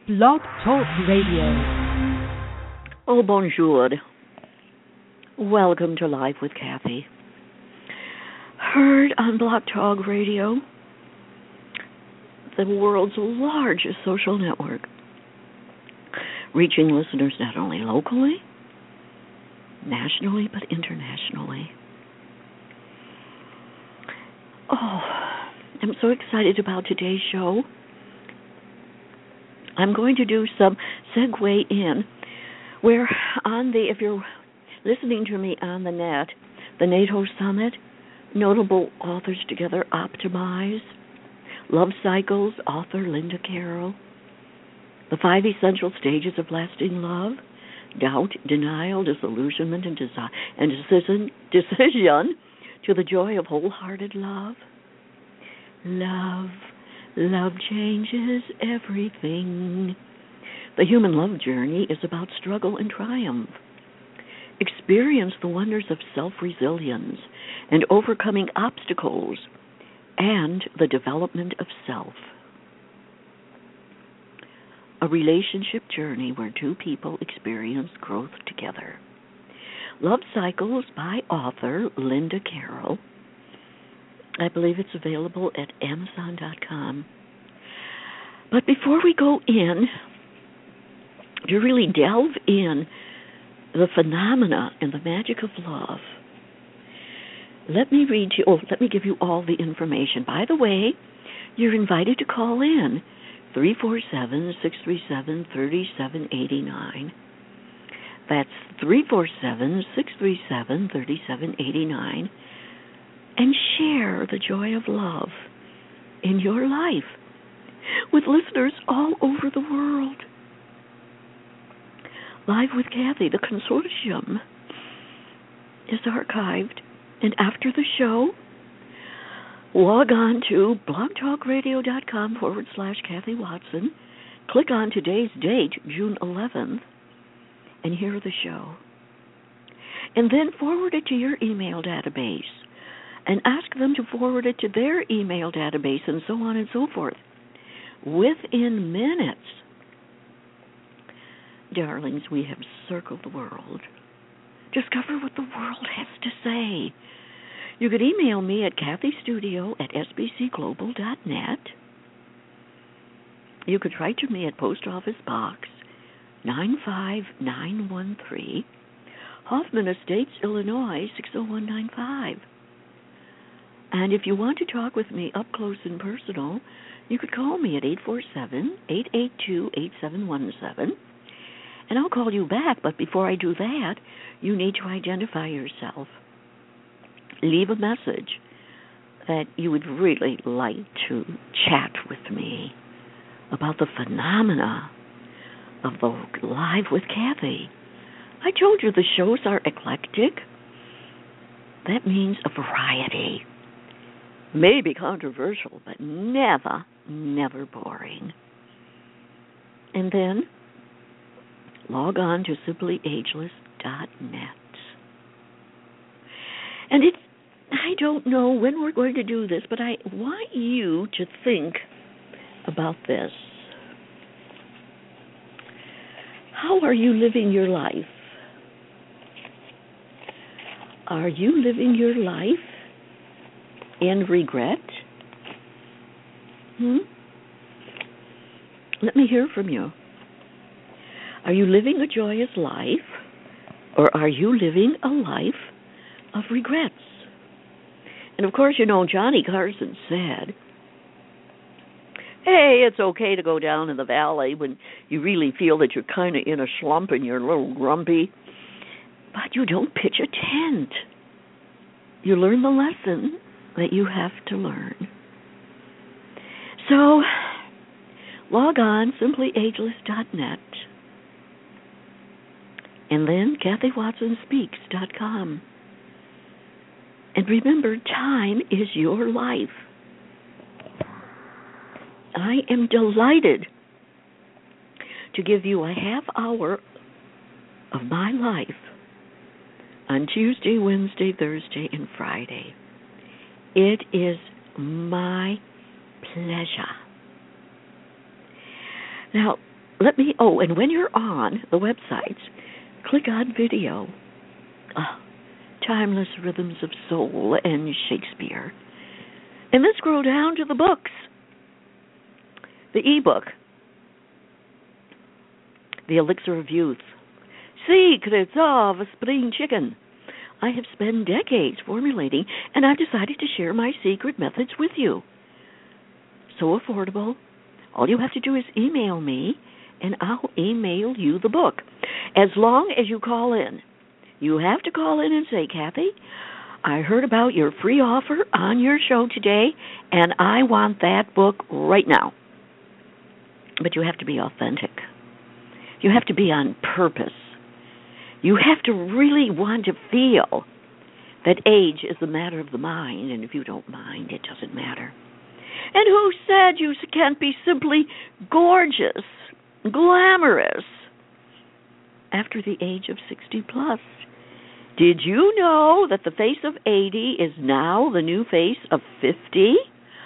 Blog Talk Radio. Oh, bonjour. Welcome to Live with Kathy. Heard on Blog Talk Radio, the world's largest social network, reaching listeners not only locally, nationally, but internationally. Oh, I'm so excited about today's show. I'm going to do some segue in where if you're listening to me on the net, the NATO Summit, Notable Authors Together Optimize, Love Cycles, author Linda Carroll, The 5 Essential Stages of Lasting Love, Doubt, Denial, Disillusionment, and decision to the Joy of Wholehearted Love. Love changes everything. The human love journey is about struggle and triumph. Experience the wonders of self-resilience and overcoming obstacles and the development of self. A relationship journey where two people experience growth together. Love Cycles by author Linda Carroll. I believe it's available at Amazon.com. But before we go in, to really delve in the phenomena and the magic of love, let me give you all the information. By the way, you're invited to call in 347-637-3789. That's 347-637-3789. And share the joy of love in your life with listeners all over the world. Live with Kathy, the consortium, is archived. And after the show, log on to blogtalkradio.com/Kathy Watson. Click on today's date, June 11th, and hear the show. And then forward it to your email database and ask them to forward it to their email database and so on and so forth. Within minutes, darlings, we have circled the world. Discover what the world has to say. You could email me at kathystudio@sbcglobal.net. You could write to me at Post Office Box 95913, Hoffman Estates, Illinois 60195. And if you want to talk with me up close and personal, you could call me at 847-882-8717, and I'll call you back. But before I do that, you need to identify yourself. Leave a message that you would really like to chat with me about the phenomena of the Live with Kathy. I told you the shows are eclectic. That means a variety. Maybe controversial, but never boring. And then log on to simplyageless.net. And I don't know when we're going to do this, but I want you to think about this. How are you living your life? Are you living your life in regret? Let me hear from you. Are you living a joyous life, or are you living a life of regrets? And of course, Johnny Carson said, hey, it's okay to go down in the valley when you really feel that you're kind of in a slump and you're a little grumpy, but you don't pitch a tent. You learn the lesson that you have to learn. So, log on, simplyageless.net, and then KathyWatsonSpeaks.com. And remember, time is your life. I am delighted to give you a half hour of my life on Tuesday, Wednesday, Thursday, and Friday. It is my pleasure. Now, and when you're on the websites, click on video. Timeless Rhythms of Soul and Shakespeare. And then scroll down to the books. The ebook, The Elixir of Youth, Secrets of a Spring Chicken. I have spent decades formulating, and I've decided to share my secret methods with you. So affordable. All you have to do is email me, and I'll email you the book. As long as you call in. You have to call in and say, Kathy, I heard about your free offer on your show today, and I want that book right now. But you have to be authentic. You have to be on purpose. You have to really want to feel that age is a matter of the mind, and if you don't mind, it doesn't matter. And who said you can't be simply gorgeous, glamorous after the age of 60 plus? Did you know that the face of 80 is now the new face of 50?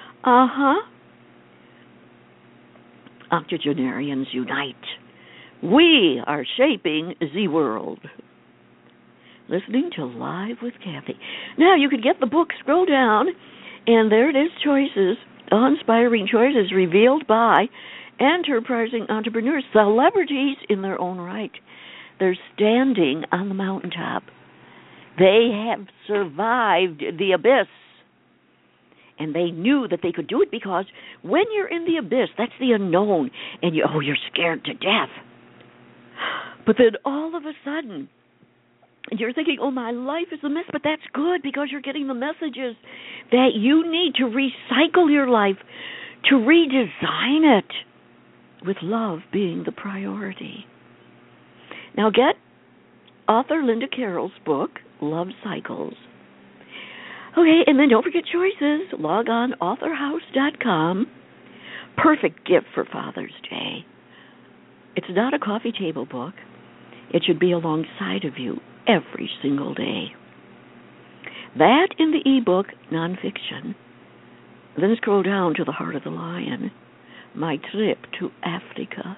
Octogenarians unite. We are shaping the world. Listening to Live with Kathy. Now, you could get the book, scroll down, and there it is, choices, inspiring choices revealed by enterprising entrepreneurs, celebrities in their own right. They're standing on the mountaintop. They have survived the abyss. And they knew that they could do it because when you're in the abyss, that's the unknown, and you're scared to death. But then all of a sudden, you're thinking, my life is a mess, but that's good because you're getting the messages that you need to recycle your life, to redesign it, with love being the priority. Now get author Linda Carroll's book, Love Cycles. Okay, and then don't forget choices. Log on authorhouse.com. Perfect gift for Father's Day. It's not a coffee table book. It should be alongside of you every single day. That in the ebook, nonfiction. Then scroll down to The Heart of the Lion, My Trip to Africa.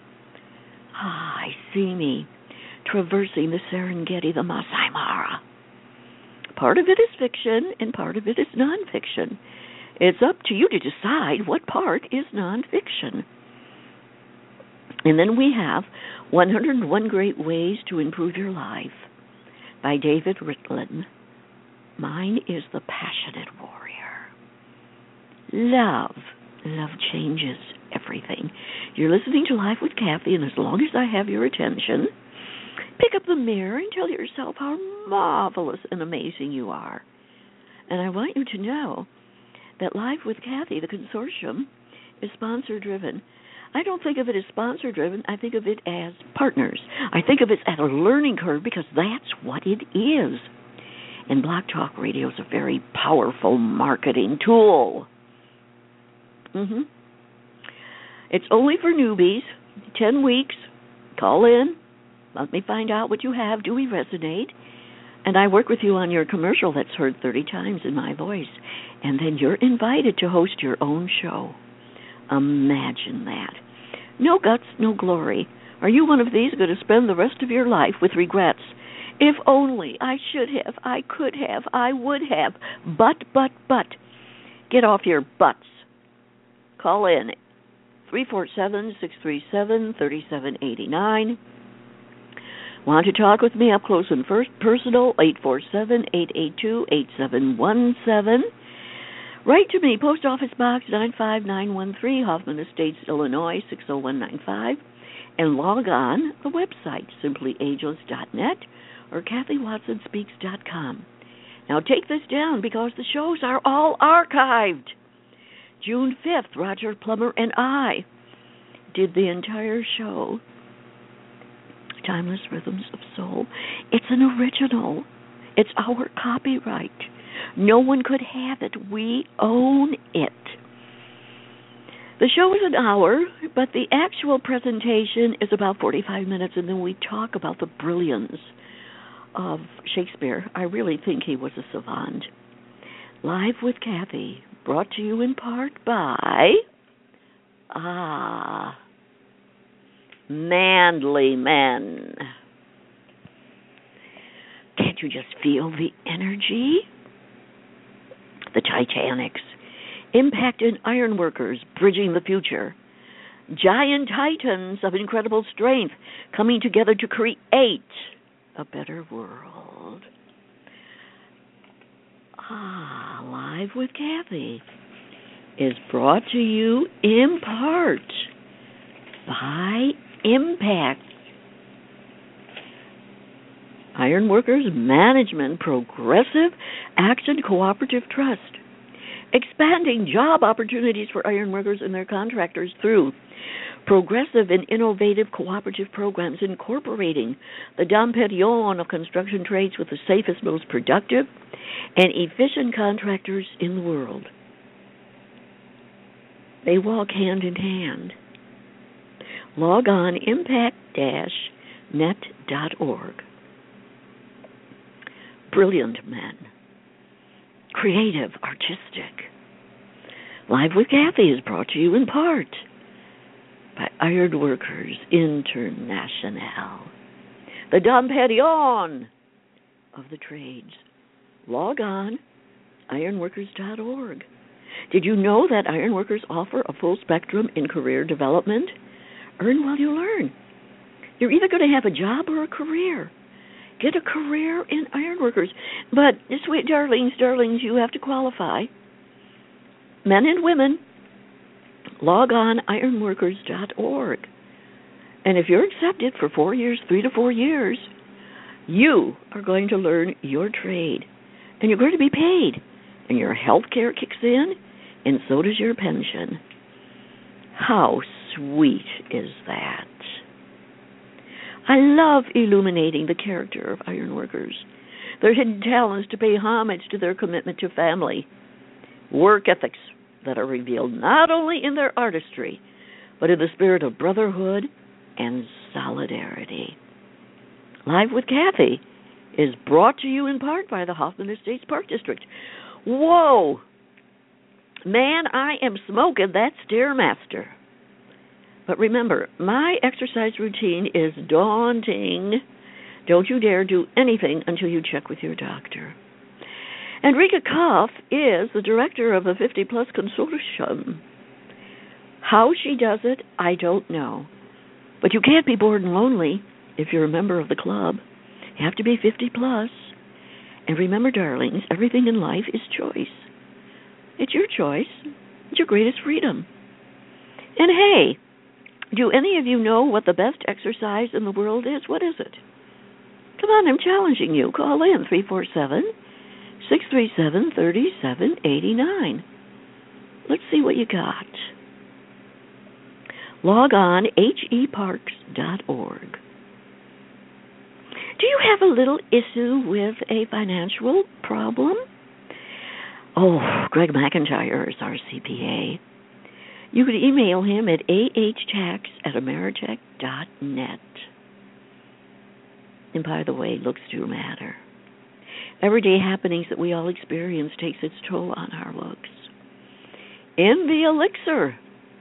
I see me traversing the Serengeti, the Masai Mara. Part of it is fiction and part of it is nonfiction. It's up to you to decide what part is nonfiction. And then we have 101 Great Ways to Improve Your Life by David Ritlin. Mine is The Passionate Warrior. Love changes everything. You're listening to Life with Kathy, and as long as I have your attention, pick up the mirror and tell yourself how marvelous and amazing you are. And I want you to know that Life with Kathy, the consortium, is sponsor-driven. I don't think of it as sponsor-driven. I think of it as partners. I think of it as a learning curve because that's what it is. And Blog Talk Radio is a very powerful marketing tool. It's only for newbies, 10 weeks. Call in. Let me find out what you have. Do we resonate? And I work with you on your commercial that's heard 30 times in my voice. And then you're invited to host your own show. Imagine that. No guts, no glory. Are you one of these going to spend the rest of your life with regrets? If only, I should have, I could have, I would have. But. Get off your butts. Call in 347-637-3789. Want to talk with me up close and personal? 847-882-8717. Write to me, Post Office Box 95913, Hoffman Estates, Illinois 60195, and log on the website, simplyageless.net or KathyWatsonSpeaks.com. Now take this down because the shows are all archived. June 5th, Roger Plummer and I did the entire show, Timeless Rhythms of Soul. It's an original. It's our copyright. No one could have it. We own it. The show is an hour, but the actual presentation is about 45 minutes, and then we talk about the brilliance of Shakespeare. I really think he was a savant. Live with Kathy, brought to you in part by manly men. Can't you just feel the energy? The Titanics, impacted ironworkers bridging the future. Giant titans of incredible strength coming together to create a better world. Live with Kathy is brought to you in part by Impact Ironworkers Management Progressive Action Cooperative Trust, expanding job opportunities for ironworkers and their contractors through progressive and innovative cooperative programs incorporating the Dom Perignon of construction trades with the safest, most productive, and efficient contractors in the world. They walk hand in hand. Log on impact-net.org. Brilliant men. Creative, artistic. Live with Kathy is brought to you in part by Ironworkers International, the Dom Perignon of the trades. Log on ironworkers.org. Did you know that ironworkers offer a full spectrum in career development? Earn while you learn. You're either going to have a job or a career. Get a career in ironworkers. But, sweet darlings, you have to qualify. Men and women, log on ironworkers.org. And if you're accepted for 4 years, 3 to 4 years, you are going to learn your trade. And you're going to be paid. And your health care kicks in, and so does your pension. How sweet is that? I love illuminating the character of ironworkers, their hidden talents to pay homage to their commitment to family, work ethics that are revealed not only in their artistry, but in the spirit of brotherhood and solidarity. Live with Kathy is brought to you in part by the Hoffman Estates Park District. Whoa! Man, I am smoking that Stairmaster. But remember, my exercise routine is daunting. Don't you dare do anything until you check with your doctor. Enrica Koff is the director of the 50 Plus Consortium. How she does it, I don't know. But you can't be bored and lonely if you're a member of the club. You have to be 50 plus. And remember, darlings, everything in life is choice. It's your choice. It's your greatest freedom. And hey, do any of you know what the best exercise in the world is? What is it? Come on, I'm challenging you. Call in 347-637-3789. Let's see what you got. Log on heparks.org. Do you have a little issue with a financial problem? Oh, Greg McIntyre is our CPA. You could email him at ahtax@ameritech.net. And by the way, looks do matter. Everyday happenings that we all experience takes its toll on our looks. In the elixir,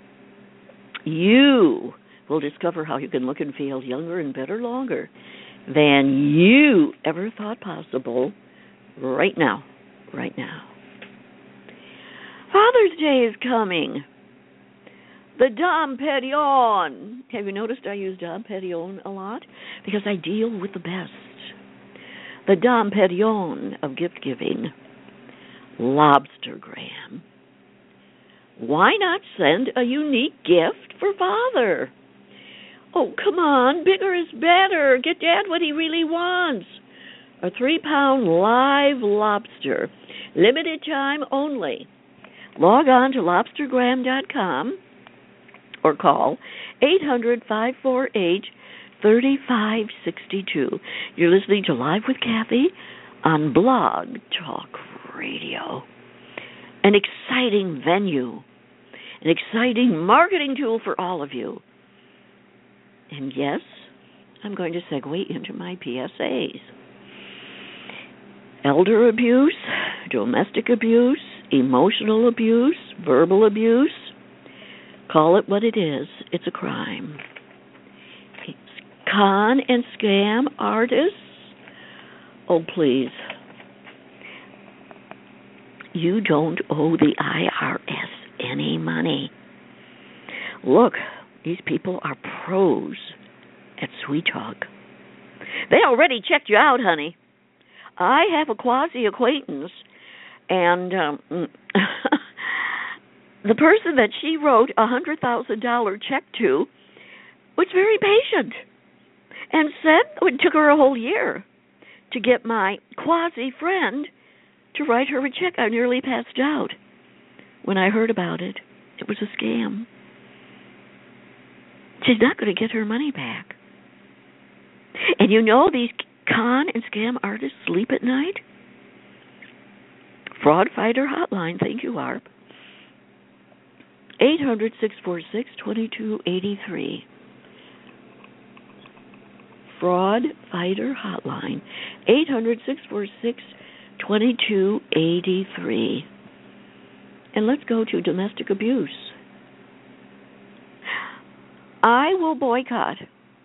you will discover how you can look and feel younger and better longer than you ever thought possible right now. Father's Day is coming. The Dom Perignon. Have you noticed I use Dom Perignon a lot? Because I deal with the best. The Dom Perignon of gift giving. Lobstergram. Why not send a unique gift for Father? Oh, come on. Bigger is better. Get Dad what he really wants. A 3-pound live lobster. Limited time only. Log on to lobstergram.com or call 800-548-3562. You're listening to Live with Kathy on Blog Talk Radio. An exciting venue, an exciting marketing tool for all of you. And yes, I'm going to segue into my PSAs. Elder abuse, domestic abuse, emotional abuse, verbal abuse, call it what it is. It's a crime. con and scam artists, oh, please. You don't owe the IRS any money. Look, these people are pros at sweet talk. They already checked you out, honey. I have a quasi-acquaintance, and the person that she wrote a $100,000 check to was very patient and said it took her a whole year to get my quasi-friend to write her a check. I nearly passed out when I heard about it. It was a scam. She's not going to get her money back. And you know these con and scam artists sleep at night? Fraud Fighter Hotline. Thank you, AARP. 800-646-2283. Fraud Fighter Hotline. 800-646-2283. And let's go to domestic abuse. I will boycott.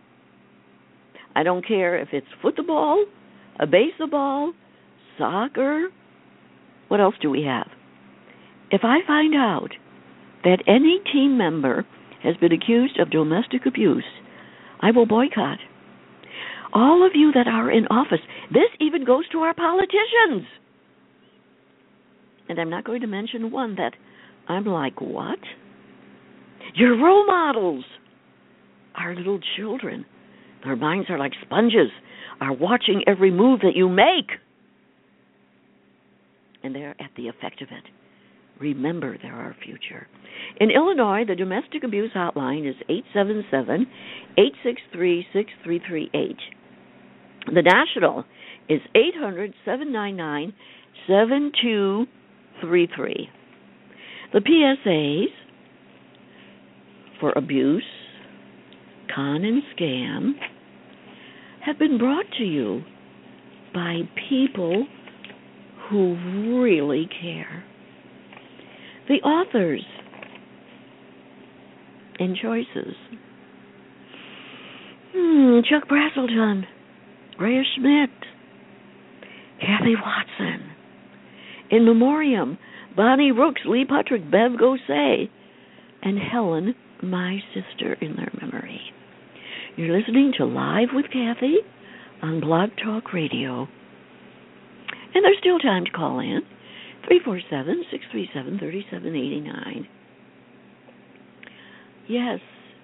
I don't care if it's football, a baseball, soccer. What else do we have? If I find out that any team member has been accused of domestic abuse, I will boycott. All of you that are in office, this even goes to our politicians. And I'm not going to mention one that I'm like, what? Your role models are little children. Their minds are like sponges, are watching every move that you make. And they're at the effect of it. Remember, they're our future. In Illinois, the domestic abuse hotline is 877-863-6338. The national is 800-799-7233. The PSAs for abuse, con and scam have been brought to you by people who really care. The authors and choices. Chuck Brazelton, Rhea Schmidt, Kathy Watson. In memoriam, Bonnie Rooks, Lee Puttrick, Bev Gosay, and Helen, my sister, in their memory. You're listening to Live with Kathy on Blog Talk Radio. And there's still time to call in. 347-637-3789. Yes.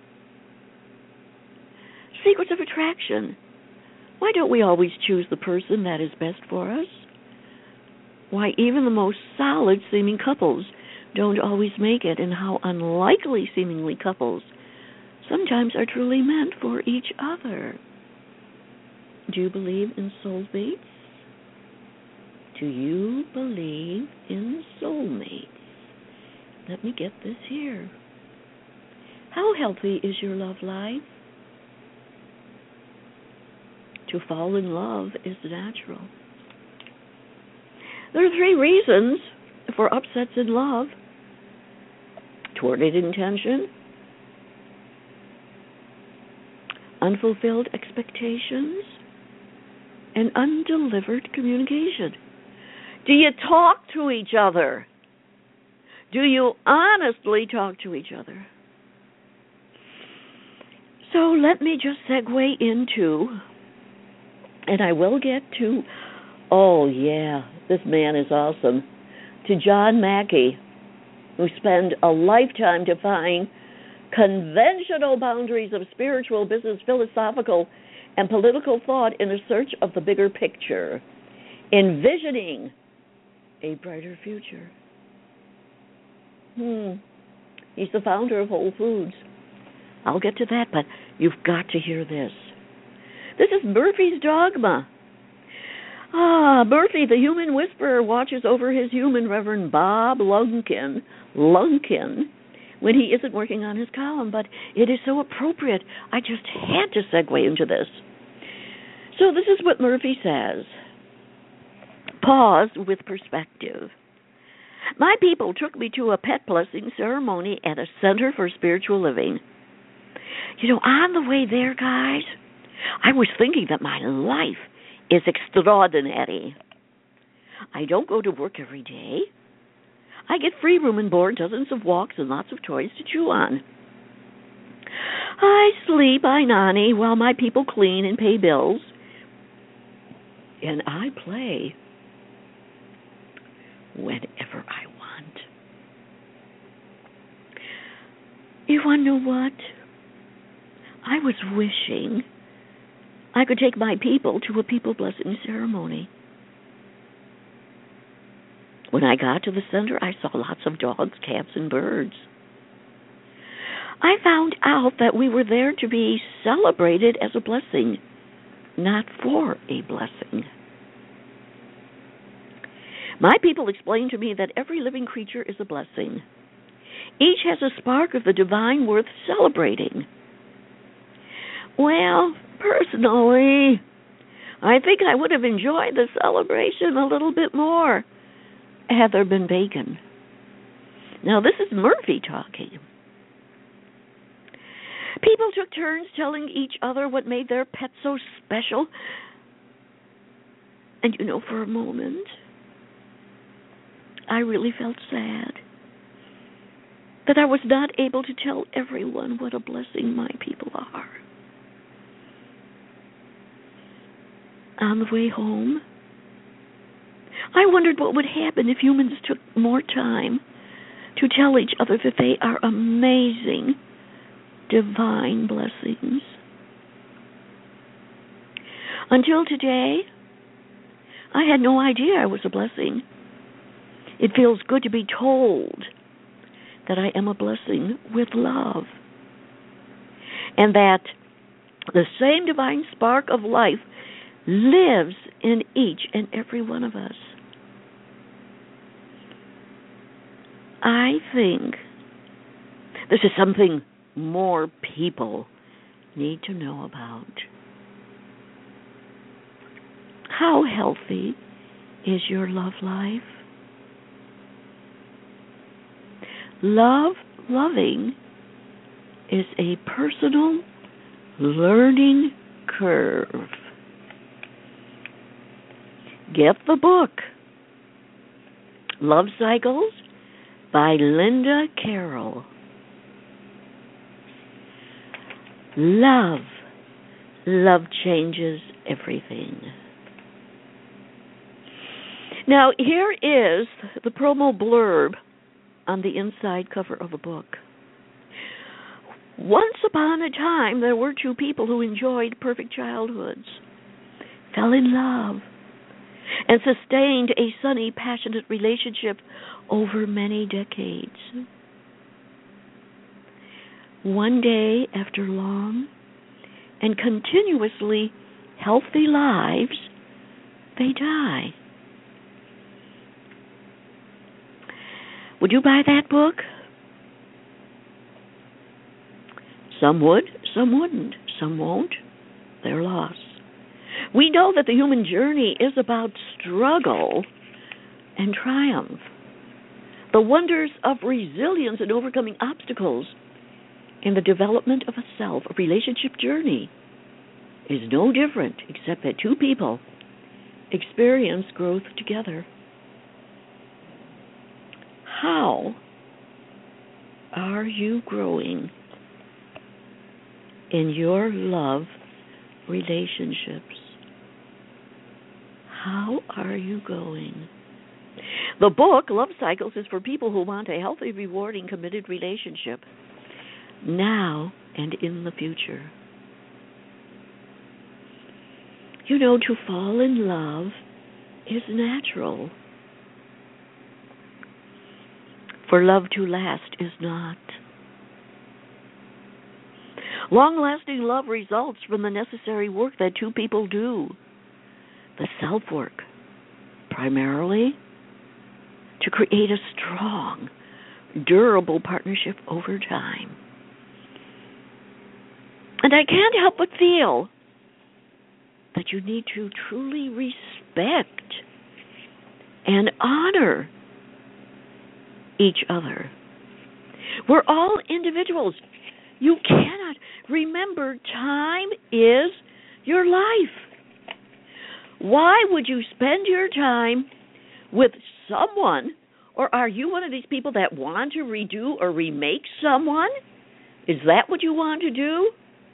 Secrets of attraction. Why don't we always choose the person that is best for us? Why even the most solid-seeming couples don't always make it, and how unlikely seemingly couples sometimes are truly meant for each other. Do you believe in soulmates? Do you believe in soulmates? Let me get this here. How healthy is your love life? To fall in love is natural. There are 3 reasons for upsets in love: thwarted intention, unfulfilled expectations, and undelivered communication. Do you talk to each other? Do you honestly talk to each other? So let me just segue into, and I will get to, oh yeah, this man is awesome, to John Mackey, who spent a lifetime defying conventional boundaries of spiritual, business, philosophical, and political thought in the search of the bigger picture, envisioning a brighter future. He's the founder of Whole Foods. I'll get to that, but you've got to hear this. This is Murphy's Dogma. Murphy, the human whisperer, watches over his human Reverend Bob Lunkin, when he isn't working on his column, but it is so appropriate. I just had to segue into this. So this is what Murphy says. Pause with perspective. My people took me to a pet blessing ceremony at a Center for Spiritual Living. You know, on the way there, guys, I was thinking that my life is extraordinary. I don't go to work every day. I get free room and board, dozens of walks, and lots of toys to chew on. I sleep, I nanny, while my people clean and pay bills. And I play whenever I want. You want to know what? I was wishing I could take my people to a people blessing ceremony. When I got to the center, I saw lots of dogs, cats, and birds. I found out that we were there to be celebrated as a blessing, not for a blessing. My people explained to me that every living creature is a blessing. Each has a spark of the divine worth celebrating. Well, personally, I think I would have enjoyed the celebration a little bit more had there been bacon. Now, this is Murphy talking. People took turns telling each other what made their pet so special. And for a moment, I really felt sad that I was not able to tell everyone what a blessing my people are. On the way home, I wondered what would happen if humans took more time to tell each other that they are amazing, divine blessings. Until today, I had no idea I was a blessing. It feels good to be told that I am a blessing with love, and that the same divine spark of life lives in each and every one of us. I think this is something more people need to know about. How healthy is your love life? Loving is a personal learning curve. Get the book, Love Cycles by Linda Carroll. Love changes everything. Now, here is the promo blurb on the inside cover of a book. Once upon a time, there were two people who enjoyed perfect childhoods, fell in love, and sustained a sunny, passionate relationship over many decades. One day, after long and continuously healthy lives, they die. Would you buy that book? Some would, some wouldn't, some won't. Their loss. We know that the human journey is about struggle and triumph. The wonders of resilience and overcoming obstacles in the development of a self, a relationship journey, is no different except that two people experience growth together. How are you growing in your love relationships? How are you going? The book, Love Cycles, is for people who want a healthy, rewarding, committed relationship now and in the future. To fall in love is natural. For love to last is not. Long-lasting love results from the necessary work that two people do. The self-work, primarily to create a strong, durable partnership over time. And I can't help but feel that you need to truly respect and honor each other. We're all individuals. You cannot remember, time is your life. Why would you spend your time with someone, or are you one of these people that want to redo or remake someone? Is that what you want to do?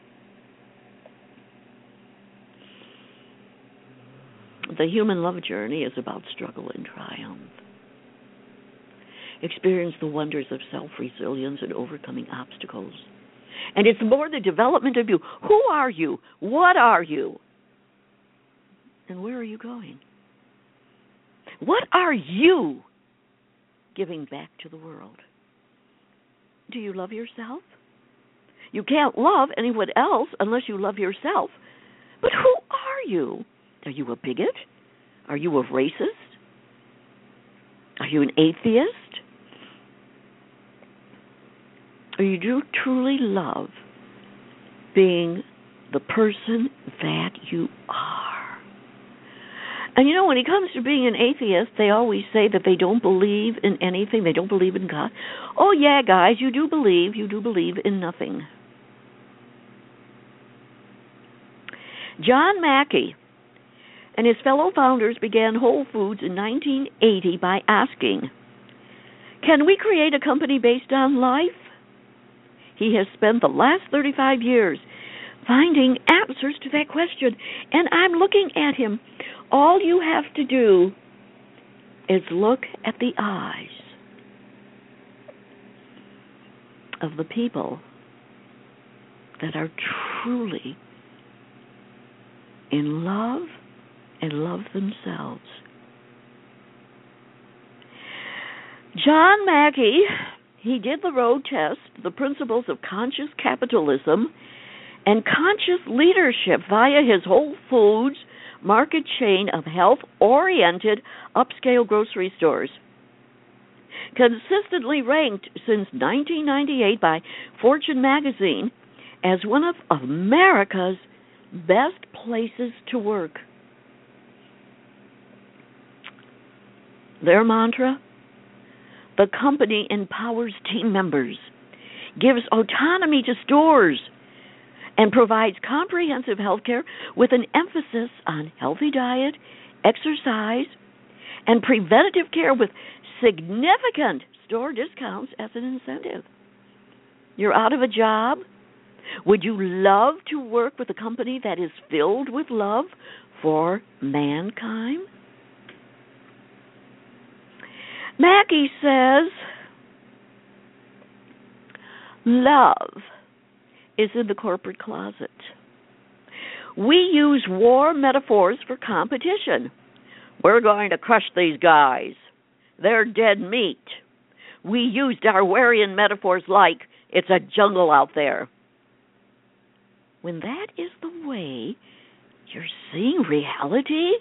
The human love journey is about struggle and triumph. Experience the wonders of self-resilience and overcoming obstacles. And it's more the development of you. Who are you? What are you? And where are you going? What are you giving back to the world? Do you love yourself? You can't love anyone else unless you love yourself. But who are you? Are you a bigot? Are you a racist? Are you an atheist? Or you do truly love being the person that you are? And you know, when it comes to being an atheist, they always say that they don't believe in anything. They don't believe in God. Oh, yeah, guys, you do believe. You do believe in nothing. John Mackey and his fellow founders began Whole Foods in 1980 by asking, can we create a company based on life? He has spent the last 35 years finding answers to that question, and I'm looking at him. All you have to do is look at the eyes of the people that are truly in love and love themselves. John Mackey, he did the road test, the principles of conscious capitalism and conscious leadership via his Whole Foods market chain of health-oriented upscale grocery stores. Consistently ranked since 1998 by Fortune magazine as one of America's best places to work. Their mantra? The company empowers team members, gives autonomy to stores, and provides comprehensive health care with an emphasis on healthy diet, exercise, and preventative care with significant store discounts as an incentive. You're out of a job? Would you love to work with a company that is filled with love for mankind? Mackey says, love is in the corporate closet. We use war metaphors for competition. We're going to crush these guys. They're dead meat. We used Darwinian metaphors like, it's a jungle out there. When that is the way you're seeing reality,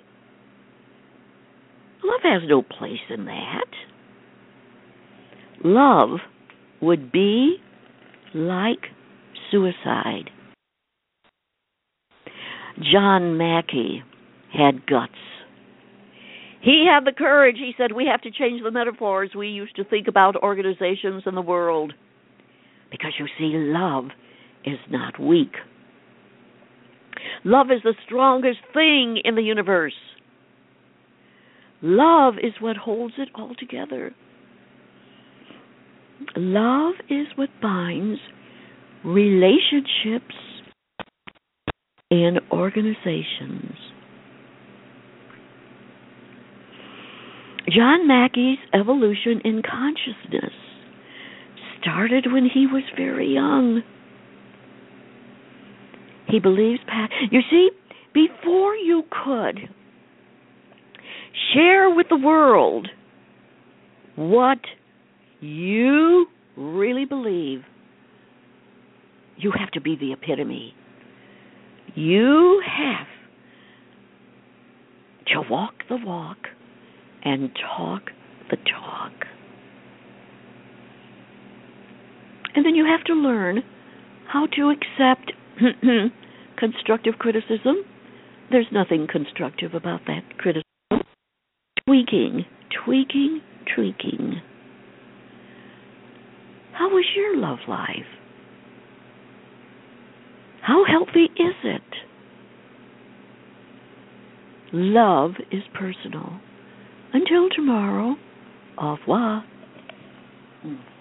love has no place in that. Love would be like suicide. John Mackey had guts. He had the courage. He said, we have to change the metaphors we used to think about organizations and the world. Because you see, love is not weak. Love is the strongest thing in the universe. Love is what holds it all together. Love is what binds relationships and organizations. John Mackey's evolution in consciousness started when he was very young. He believes, you see, before you could share with the world what you really believe, you have to be the epitome. You have to walk the walk and talk the talk. And then you have to learn how to accept constructive criticism. There's nothing constructive about that criticism. Tweaking. How is your love life? How healthy is it? Love is personal. Until tomorrow, au revoir.